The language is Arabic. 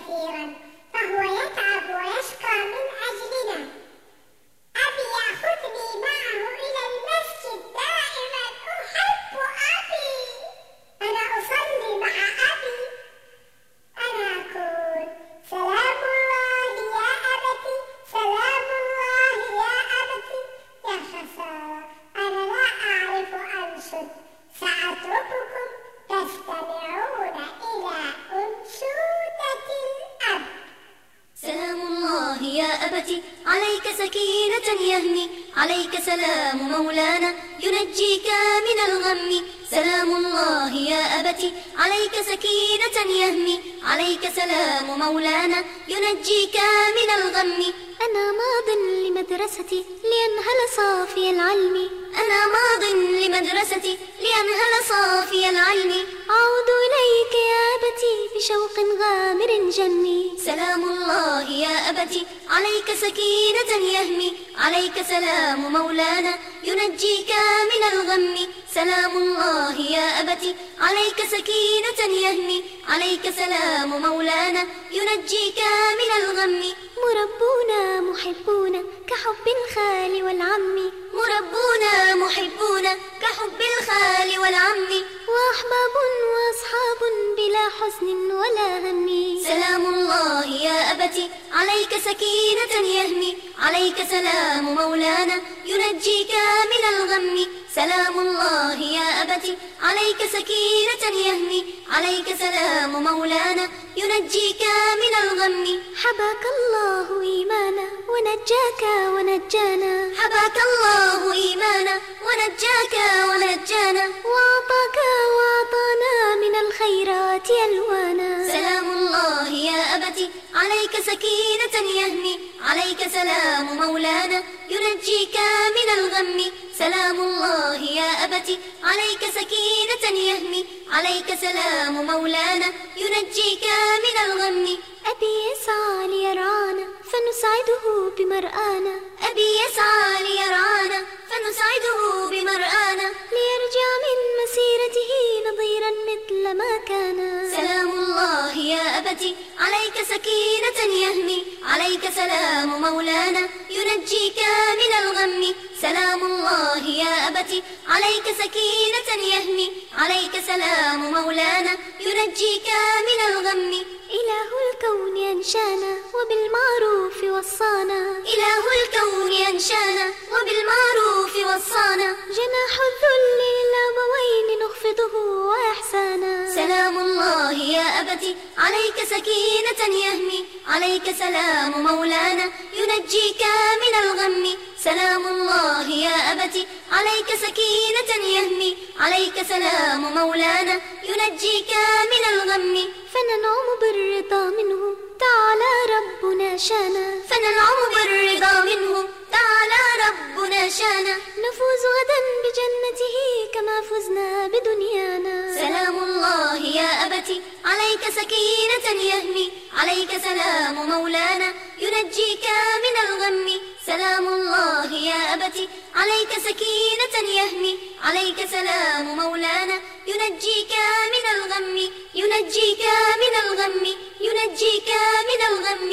كثيرا، فهو يتعب ويشقى من أجلنا. أبي يأخذني معه إلى المسجد دائما، أحب أبي. أنا أصلي مع أبي. أنا أقول سلام الله يا أبتي، سلام الله يا أبتي. يا خسارة أنا لا أعرف أنشد، سأترككم تستمعون إلى أنشودة الأب. سلام الله يا أبتي عليك سكينة يهمي، عليك سلام مولانا ينجيك من الغم. سلام الله يا أبتي عليك سكينة يهمي، عليك سلام مولانا ينجيك من الغم. أنا ماض لمدرستي لينهل صافي العلم، أنا ماض لمدرستي لينهل صافي العلم. أعود إليك يا أبتي بشوق غامر جمي. سلام الله يا أبتي عليك سكينة يهمي، عليك سلام مولانا ينجيك من الغم. سلام الله يا أبتي عليك سكينة يهمي، عليك سلام مولانا ينجيك من الغم. مربونا محبون كحب الخال والعم، مربونا محبون كحب الخال والعم. وأحباب وأصحاب بلا حزن ولا هم. سلام الله يا أبتي عليك سكينة يهمي، عليك سلام مولانا ينجيك من الغم. سلام الله يا أبتي عليك سكينة يهمي، عليك سلام مولانا ينجيك من الغم. حباك الله إيمانا ونجاك ونجانا، حباك الله إيمانا ونجاك ونجانا، وأعطاك وأعطانا من الخيرات ألوانا. سلام الله يا أبتي عليك سكينة يهمي، عليك سلام مولانا ينجيك من الغم. سلام الله يا أبتي عليك سكينة يهمي، عليك سلام مولانا ينجيك من الغم. أبي يسعى ليرعانا فنسعده بمرآنا، أبي يسعى ليرعانا فنسعده بمرآنا، ليرجع من مسيرته نظيرا مثل ما كان. سلام الله يا أبتي عليك سكينة يهمي، عليك سلام مولانا ينجيك من الغم. سلام الله يا أبتي عليك سكينة يهمي، عليك سلام مولانا ينجيك من الغم. إله الكون أنشانا وبالمعروف وصانا، إله الكون أنشانا وبالمعروف وصانا، جناح الذل للأبوين نخفضه وإحسانا. سلام الله يا أبتي عليك سكينة يهمي، عليك سلام مولانا ينجيك من الغم. سلام الله يا أبتي عليك سكينة يهمي، عليك سلام مولانا ينجيك من الغم. فننعم بالرضا منه تعالى ربنا شانا، فننعم بالرضا منه تعالى ربنا شانا، نفوز غدا بجنته كما فزنا بدنيانا. سلام الله يا أبتي عليك سكينة يهمي، عليك سلام مولانا ينجيك من الغم. سلام الله يا أبتي عليك سكينة يهمي، عليك سلام مولانا ينجيك من الغم، ينجيك من الغم، ينجيك من الغم.